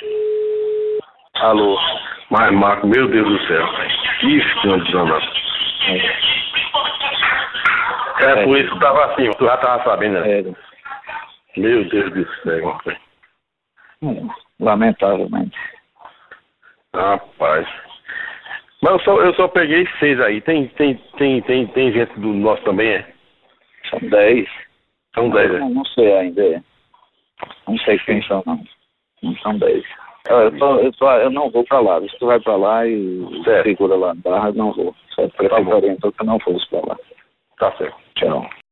Alô. Mas, Marco, meu Deus do céu. Que escândalo danado. Por isso que tava assim, tu já tava sabendo, né? Meu Deus do céu. Lamentavelmente. Rapaz. Mas eu só peguei 6 aí. Tem gente do nosso também, é? São 10. São 10, Eu não sei ainda. Não sei quem são, não. Não são 10. Eu não vou pra lá. Se tu vai pra lá e segura lá na barra, eu não vou. Só preferência que eu não fosse pra lá. Tá certo. Tchau.